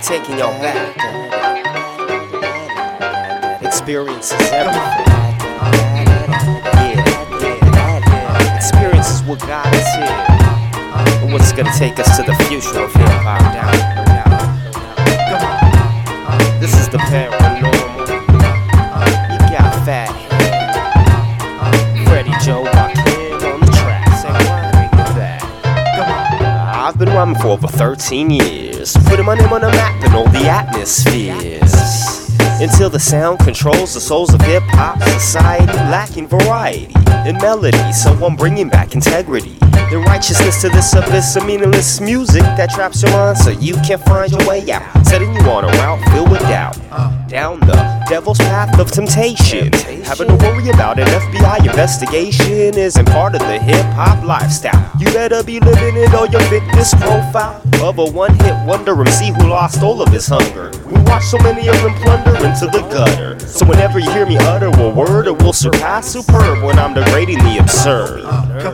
taking y'all back. Experience is everything. Yeah. Experience is what got us here. And what's gonna take us to the future of hip-hop. This is the paranormal. You got Fat Head, Freddie Joe Rakim on the track. Say what? Bring it back. I've been rhyming for over 13 years, putting my name on the map in all the atmospheres. Until the sound controls the souls of hip-hop society, lacking variety in melody, so I'm bringing back integrity and righteousness to this abyss of meaningless music that traps your mind so you can't find your way out, setting you on a route filled with doubt, down the devil's path of temptation. Having to worry about an FBI investigation isn't part of the hip-hop lifestyle. You better be living it on your fitness profile of a one-hit wonder MC who lost all of his hunger. We watch so many of them plunder into the gutter, so whenever you hear me utter a word, it will surpass superb when I'm degrading the absurd.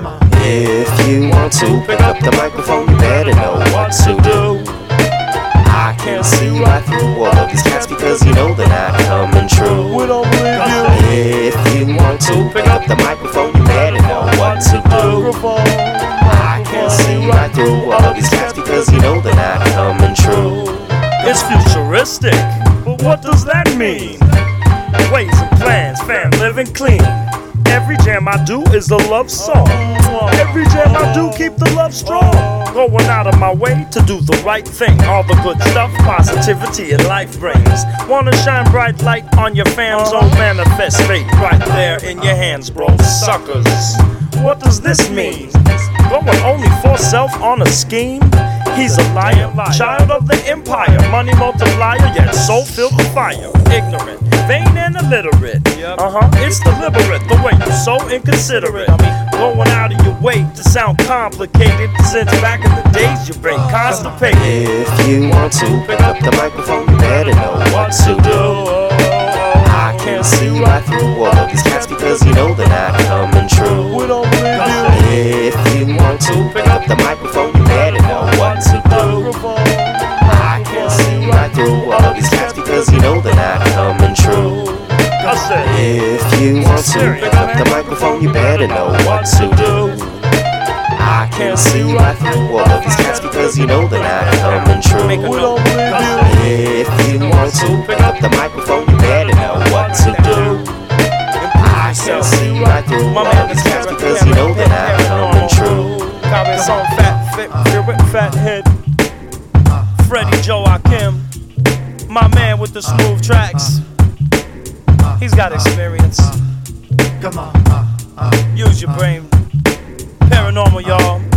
If you want to pick up the microphone, you better know what to do. I can't see right through all of these cats because you know they're not coming true. We don't believe you. If you want to pick up the microphone, you better know what to do. I can't see right through all of these cats because you know they're not coming true. It's futuristic, but what does that mean? Ways and plans, fam, living clean. Every jam I do is a love song. Every jam I do, keep the love strong. Going out of my way to do the right thing. All the good stuff, positivity and life brings. Wanna shine bright light on your fam's own manifest fate right there in your hands, bro. Suckers, what does this mean? Going only for self on a scheme? He's a liar, child of the empire, money multiplier, yet soul filled with fire. Ignorant, vain and illiterate. It's deliberate, the way you're so inconsiderate. Going out of your way to sound complicated, since back in the days you've been constipated. If you want to pick up the microphone, you better know what to do. I can't see right through all of these cats because you know they're not coming true. We don't believe you. If you want to pick up the microphone, you better know what to do. I can't see right through all of these cats because you know they're not coming true. If you want to pick up the microphone, you better know what to do. I can't see right through all of these cats because you know they're not coming true. If you want to pick up the microphone, you better know what to do. I can't see right through all of these cats because you know they're not coming true. Comments on Fat Head, Freddie Joe Rakim, my man with the smooth tracks. He's got experience. Use your brain. Paranormal, y'all.